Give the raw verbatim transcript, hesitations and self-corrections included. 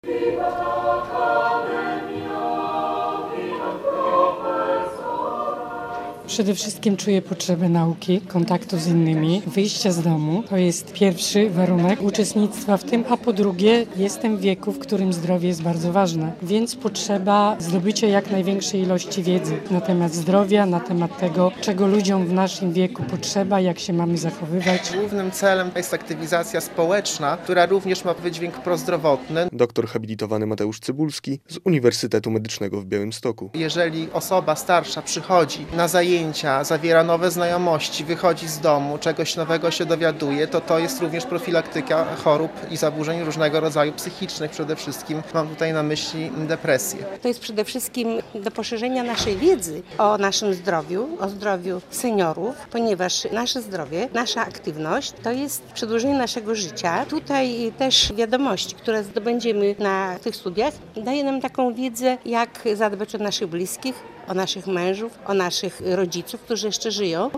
Przede wszystkim czuję potrzebę nauki, kontaktu z innymi, wyjścia z domu. To jest pierwszy warunek uczestnictwa w tym, a po drugie jestem w wieku, w którym zdrowie jest bardzo ważne, więc potrzeba zdobycia jak największej ilości wiedzy na temat zdrowia, na temat tego, czego ludziom w naszym wieku potrzeba, jak się mamy zachowywać. Głównym celem jest aktywizacja społeczna, która również ma wydźwięk prozdrowotny. Doktor habilitowany Mateusz Cybulski z Uniwersytetu Medycznego w Białymstoku. Jeżeli osoba starsza przychodzi na zajęcia, zawiera nowe znajomości, wychodzi z domu, czegoś nowego się dowiaduje, to to jest również profilaktyka chorób i zaburzeń różnego rodzaju psychicznych. Przede wszystkim mam tutaj na myśli depresję. To jest przede wszystkim do poszerzenia naszej wiedzy o naszym zdrowiu, o zdrowiu seniorów, ponieważ nasze zdrowie, nasza aktywność to jest przedłużenie naszego życia. Tutaj też wiadomości, które zdobędziemy na tych studiach, daje nam taką wiedzę, jak zadbać o naszych bliskich, o naszych mężów, o naszych rodziców, którzy jeszcze żyją.